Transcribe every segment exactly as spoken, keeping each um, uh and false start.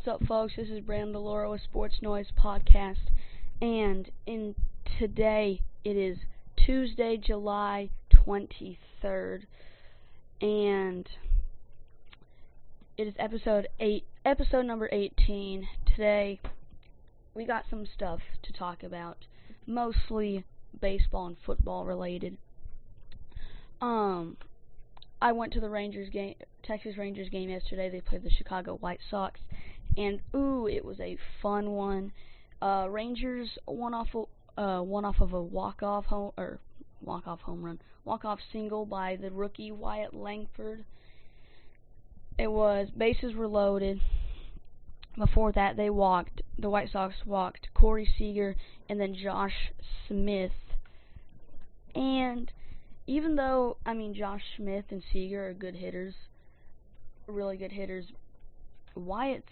What's up, folks? This is Brandon Deloro with Sports Noise Podcast, and in today it is Tuesday, July twenty-third, and it is episode eight, episode number eighteen. Today we got some stuff to talk about, mostly baseball and football related. Um, I went to the Rangers game, Texas Rangers game yesterday. They played the Chicago White Sox, and ooh, it was a fun one. Uh, Rangers won off, uh, won off of a walk-off home or walk-off home run, walk-off single by the rookie Wyatt Langford. It was bases were loaded. Before that, they walked. The White Sox walked Corey Seager and then Josh Smith. And even though, I mean, Josh Smith and Seager are good hitters, really good hitters, Wyatt's,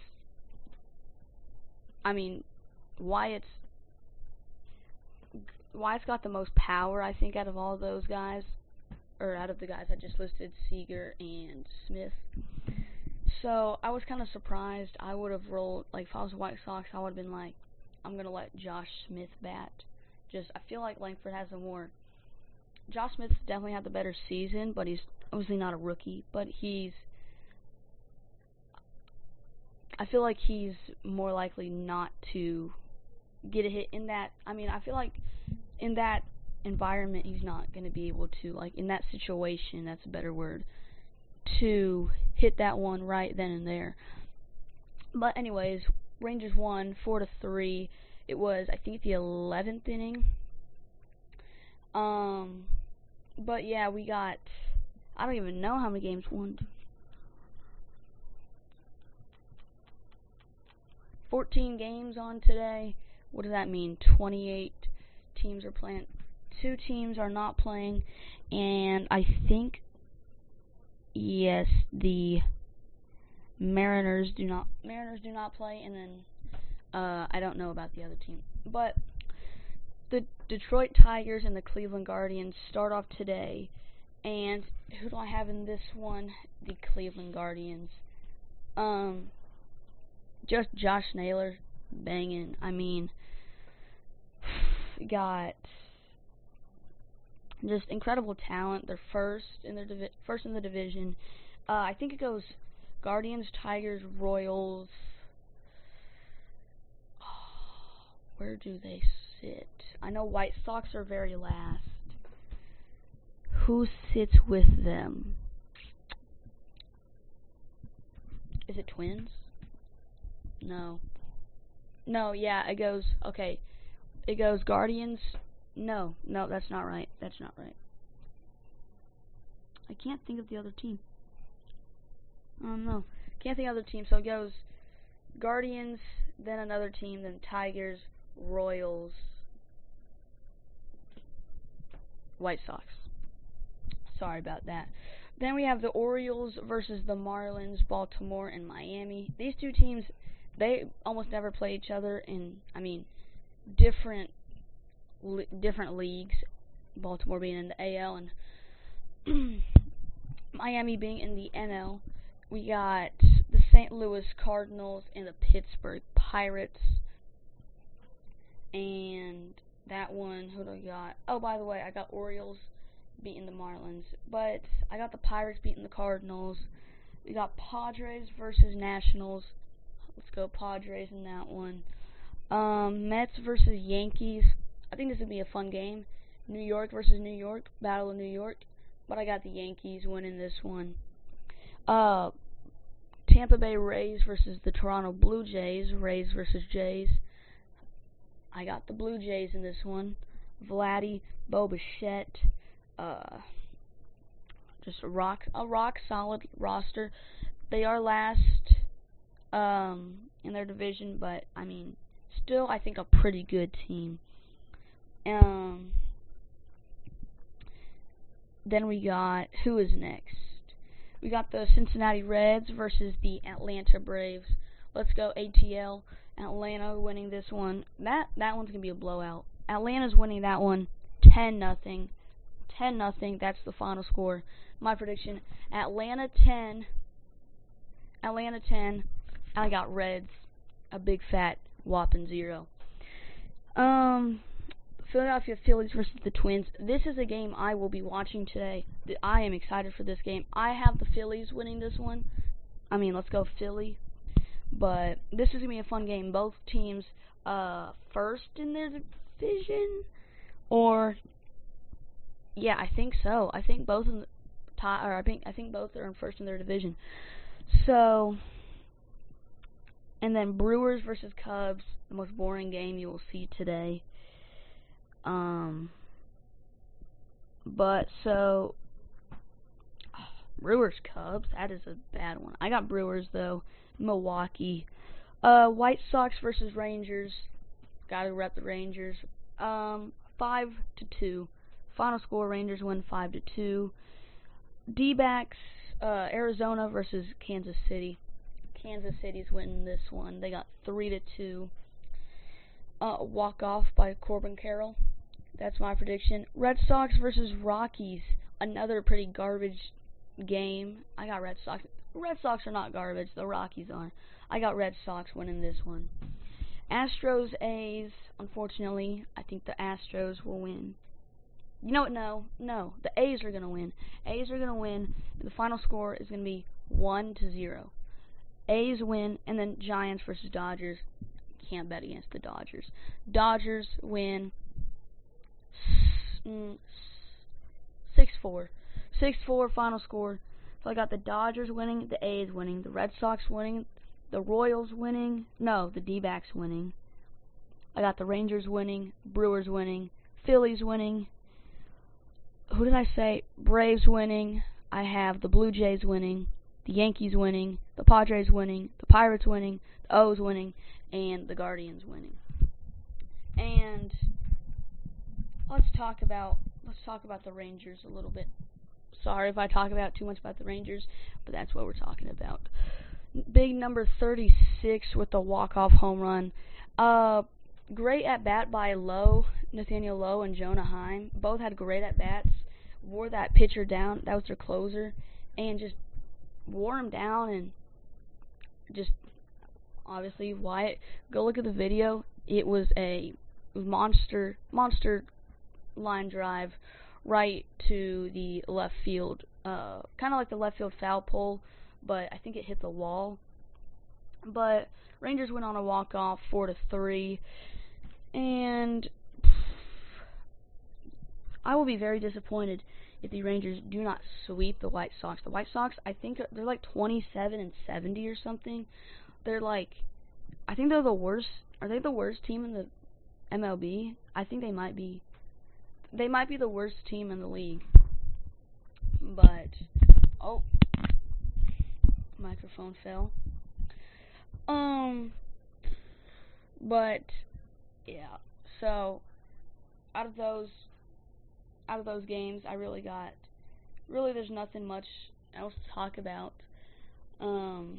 I mean, Wyatt's, Wyatt's got the most power, I think, out of all those guys, or out of the guys I just listed, Seager and Smith. So I was kind of surprised. I would have rolled, like, if I was the White Sox, I would have been like, I'm going to let Josh Smith bat. Just, I feel like Langford has a more, Josh Smith's definitely had the better season, but he's obviously not a rookie, but he's, I feel like he's more likely not to get a hit in that, I mean, I feel like in that environment, he's not going to be able to, like, in that situation, that's a better word, to hit that one right then and there. But anyways, Rangers won four to three. It was, I think, the eleventh inning. Um, but yeah, we got, I don't even know how many games won. fourteen games on today. What does that mean? twenty-eight teams are playing. Two teams are not playing, and I think, yes, the Mariners do not Mariners do not play, and then uh, I don't know about the other team. But the Detroit Tigers and the Cleveland Guardians start off today, and who do I have in this one? The Cleveland Guardians. Um, just Josh Naylor banging. I mean, got just incredible talent. They're first in their divi- first in the division. Uh, I think it goes Guardians, Tigers, Royals. Oh, where do they sit? I know White Sox are very last. Who sits with them? Is it Twins? No. No, yeah, it goes, okay. It goes Guardians. No, no, that's not right. That's not right. I can't think of the other team. Oh, no. Can't think of the other team. So it goes Guardians, then another team, then Tigers, Royals, White Sox. Sorry about that. Then we have the Orioles versus the Marlins, Baltimore and Miami. These two teams, they almost never play each other in, I mean, different li- different leagues. Baltimore being in the A L and Miami being in the N L. We got the Saint Louis Cardinals and the Pittsburgh Pirates. And that one, who do I got? Oh, by the way, I got Orioles beating the Marlins. But I got the Pirates beating the Cardinals. We got Padres versus Nationals. Let's go Padres in that one. Um, Mets versus Yankees. I think this would be a fun game. New York versus New York. Battle of New York. But I got the Yankees winning this one. Uh, Tampa Bay Rays versus the Toronto Blue Jays. Rays versus Jays. I got the Blue Jays in this one. Vladdy, Bo Bichette. Uh, just a rock, a rock solid roster. They are last um, in their division, but I mean, still, I think a pretty good team. Um, then we got, who is next? We got the Cincinnati Reds versus the Atlanta Braves. Let's go A T L. Atlanta winning this one. That that one's gonna be a blowout. Atlanta's winning that one, ten nothing. ten nothing. That's the final score. My prediction: Atlanta ten. Atlanta ten. I got Reds a big fat whopping zero. Um, Philadelphia Phillies versus the Twins. This is a game I will be watching today. I am excited for this game. I have the Phillies winning this one. I mean, let's go Philly. But this is going to be a fun game. Both teams uh, first in their division. Or, yeah, I think so. I think both in the top, or I think I think both are in first in their division. So, and then Brewers versus Cubs, the most boring game you will see today. Um, but so Brewers Cubs, that is a bad one. I got Brewers though. Milwaukee. Uh, White Sox versus Rangers. Gotta rep the Rangers. Um, five to two. Final score: Rangers win five to two. D-backs. Uh, Arizona versus Kansas City. Kansas City's winning this one. They got three to two. Uh, walk off by Corbin Carroll. That's my prediction. Red Sox versus Rockies. Another pretty garbage game. I got Red Sox. Red Sox are not garbage. The Rockies are. I got Red Sox winning this one. Astros, A's. Unfortunately, I think the Astros will win. You know what? No. No. The A's are going to win. A's are going to win. And the final score is going to be one to zero. A's win, and then Giants versus Dodgers. Can't bet against the Dodgers. Dodgers win six four. six four final score. So I got the Dodgers winning, the A's winning, the Red Sox winning, the Royals winning, no, the D-backs winning. I got the Rangers winning, Brewers winning, Phillies winning. Who did I say? Braves winning. I have the Blue Jays winning, the Yankees winning, the Padres winning, the Pirates winning, the O's winning, and the Guardians winning. And let's talk about let's talk about the Rangers a little bit. Sorry if I talk about too much about the Rangers, but that's what we're talking about. Big number thirty-six with the walk-off home run. Uh, great at-bat by Lowe, Nathaniel Lowe and Jonah Heim. Both had great at-bats. Wore that pitcher down. That was their closer. And just wore him down and just, obviously, Wyatt, go look at the video. It was a monster, monster line drive right to the left field, uh, kind of like the left field foul pole, but I think it hit the wall. But Rangers went on a walk-off, four to three, and I will be very disappointed if the Rangers do not sweep the White Sox. The White Sox, I think they're like twenty-seven and seventy or something. They're like, I think they're the worst. Are they the worst team in the M L B? I think they might be. They might be the worst team in the league. But, oh, microphone fell. Um, but, yeah, so, out of those, out of those games, I really got, really there's nothing much else to talk about. Um,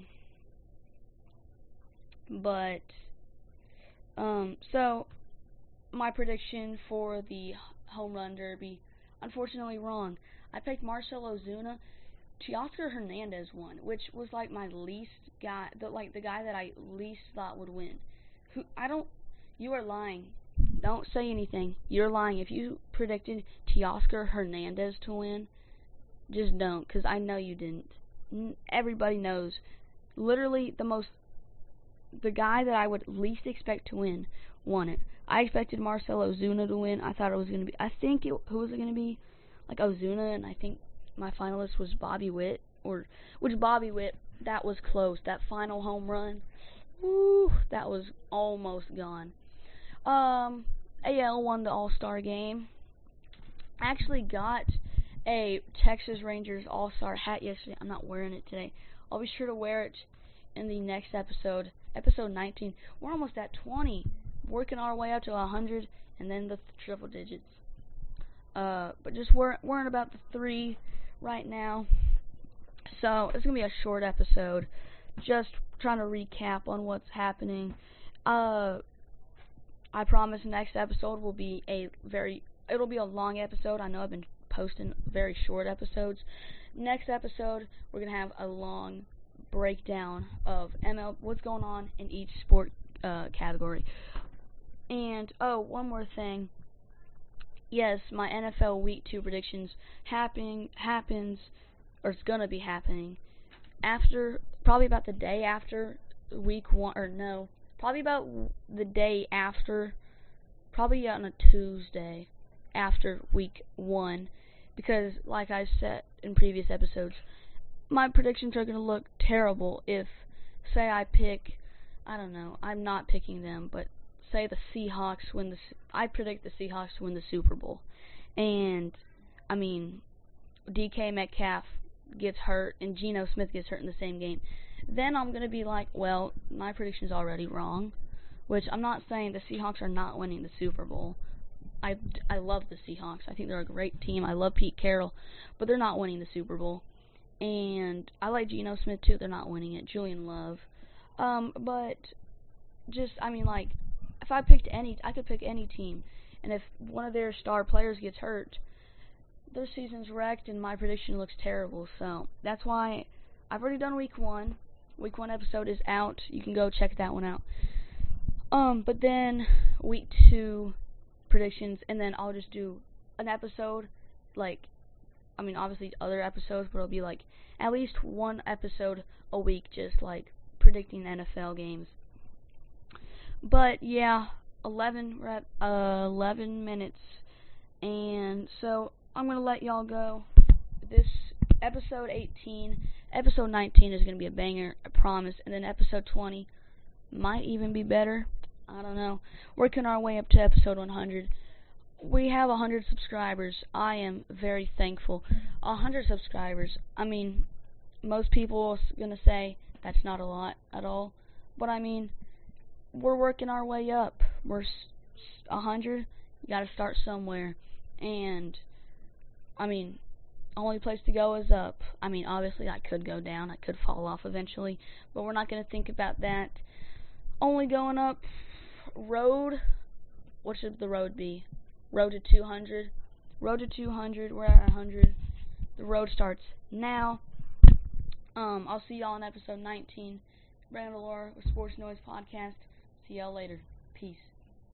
but, um, so, my prediction for the home run derby, unfortunately wrong. I picked Marcell Ozuna. Teoscar Hernandez won, which was like my least guy, the, like the guy that I least thought would win. Who I don't. You are lying. Don't say anything. You're lying. If you predicted Teoscar Hernandez to win, just don't, because I know you didn't. Everybody knows. Literally the most, the guy that I would least expect to win won it. I expected Marcell Ozuna to win. I thought it was going to be, I think it, who was it going to be? Like Ozuna, and I think my finalist was Bobby Witt, or, which Bobby Witt, that was close. That final home run, woo, that was almost gone. Um, A L won the All-Star game. I actually got a Texas Rangers All-Star hat yesterday. I'm not wearing it today. I'll be sure to wear it in the next episode, episode nineteen. We're almost at twenty. Working our way up to one hundred, and then the th- triple digits. Uh, but just we're worrying about the three right now. So it's gonna be a short episode, just trying to recap on what's happening. Uh, I promise next episode will be a very, it'll be a long episode. I know I've been posting very short episodes. Next episode, we're gonna have a long breakdown of M L what's going on in each sport uh, category. And oh, one more thing. Yes, my N F L Week Two predictions happening happens, or it's gonna be happening after, probably about the day after Week One, or no, probably about the day after, probably on a Tuesday after Week One, because like I said in previous episodes, my predictions are gonna look terrible if, say, I pick, I don't know, I'm not picking them, but say the Seahawks win the, I predict the Seahawks win the Super Bowl, and I mean, D K Metcalf gets hurt and Geno Smith gets hurt in the same game, then I'm gonna be like, well, my prediction's already wrong. Which I'm not saying the Seahawks are not winning the Super Bowl. I, I love the Seahawks. I think they're a great team. I love Pete Carroll, but they're not winning the Super Bowl. And I like Geno Smith too. They're not winning it. Julian Love, um, but just I mean like. If I picked any, I could pick any team, and if one of their star players gets hurt, their season's wrecked, and my prediction looks terrible. So that's why I've already done week one. Week one episode is out. You can go check that one out. Um, but then week two predictions, and then I'll just do an episode, like, I mean, obviously other episodes, but it'll be like at least one episode a week, just like predicting N F L games. But yeah, eleven rep, uh, eleven minutes, and so I'm gonna let y'all go. This episode eighteen, episode nineteen is gonna be a banger, I promise. And then episode twenty might even be better. I don't know. Working our way up to episode one hundred. We have one hundred subscribers. I am very thankful. one hundred subscribers. I mean, most people are gonna say that's not a lot at all, but I mean, we're working our way up. We're a hundred. You got to start somewhere, and I mean, only place to go is up. I mean, obviously, I could go down. I could fall off eventually, but we're not going to think about that. Only going up. Road. What should the road be? Road to two hundred. Road to two hundred. We're at one hundred. The road starts now. Um, I'll see y'all in episode nineteen. Brandon Valora with Sports Noise Podcast. See y'all later. Peace.